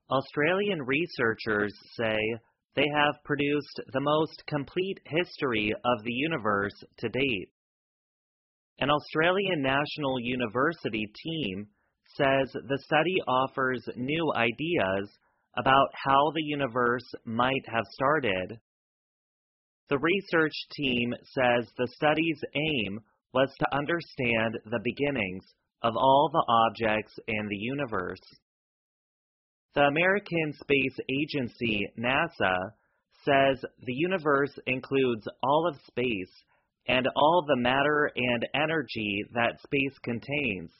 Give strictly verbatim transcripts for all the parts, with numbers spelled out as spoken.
Australian researchers say they have produced the most complete history of the universe to date. An Australian National University team says the study offers new ideas about how the universe might have started. The research team says the study's aim was to understand the beginnings of all the objects in the universe. The American Space Agency, NASA, says the universe includes all of space and all the matter and energy that space contains.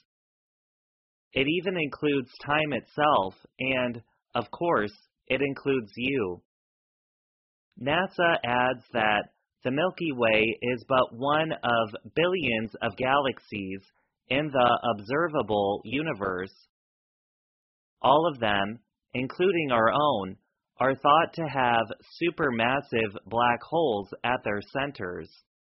It even includes time itself, and, of course, it includes you. NASA adds that the Milky Way is but one of billions of galaxies in the observable universe. All of them, including our own, are thought to have supermassive black holes at their centers.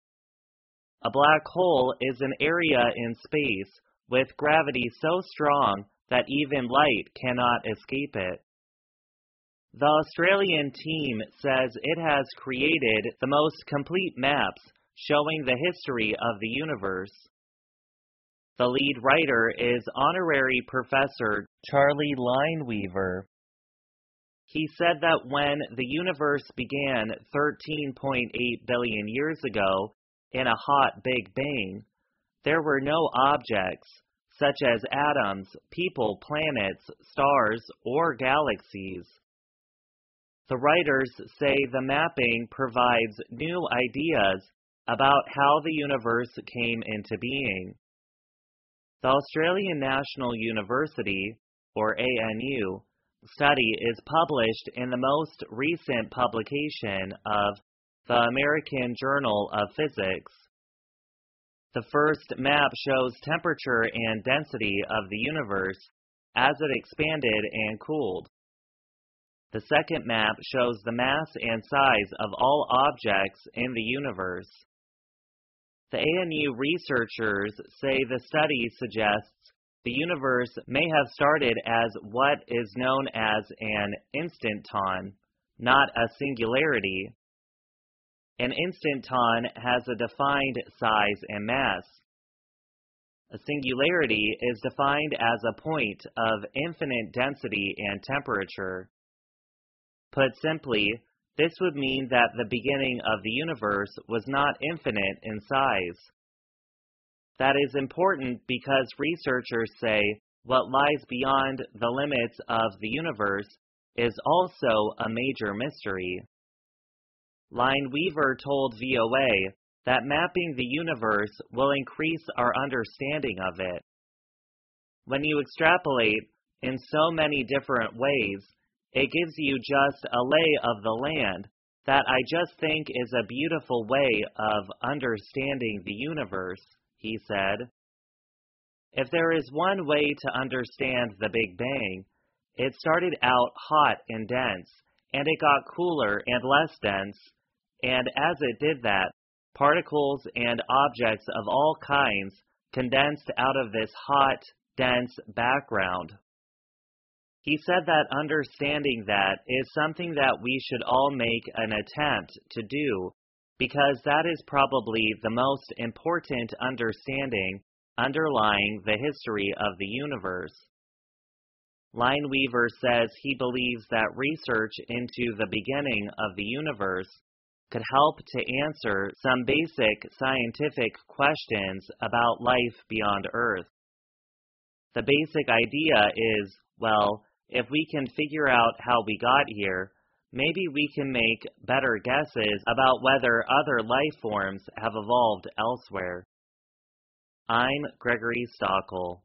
A black hole is an area in space with gravity so strong that even light cannot escape it. The Australian team says it has created the most complete maps showing the history of the universe. The lead writer is honorary professor Charlie Lineweaver. He said that when the universe began thirteen point eight billion years ago in a hot Big Bang, there were no objects, such as atoms, people, planets, stars, or galaxies. The writers say the mapping provides new ideas about how the universe came into being. The Australian National University, or A N U, study is published in the most recent publication of the American Journal of Physics. The first map shows temperature and density of the universe as it expanded and cooled. The second map shows the mass and size of all objects in the universe. The A N U researchers say the study suggests the universe may have started as what is known as an instanton, not a singularity. An instanton has a defined size and mass. A singularity is defined as a point of infinite density and temperature. Put simply, this would mean that the beginning of the universe was not infinite in size. That is important because researchers say what lies beyond the limits of the universe is also a major mystery. Lineweaver told V O A that mapping the universe will increase our understanding of it. When you extrapolate in so many different ways, it gives you just a lay of the land that I just think is a beautiful way of understanding the universe, he said. If there is one way to understand the Big Bang, it started out hot and dense, and it got cooler and less dense, and as it did that, particles and objects of all kinds condensed out of this hot, dense background. He said that understanding that is something that we should all make an attempt to do, because that is probably the most important understanding underlying the history of the universe. Lineweaver says he believes that research into the beginning of the universe could help to answer some basic scientific questions about life beyond Earth. The basic idea is, well, if we can figure out how we got here, maybe we can make better guesses about whether other life forms have evolved elsewhere. I'm Gregory Stockel.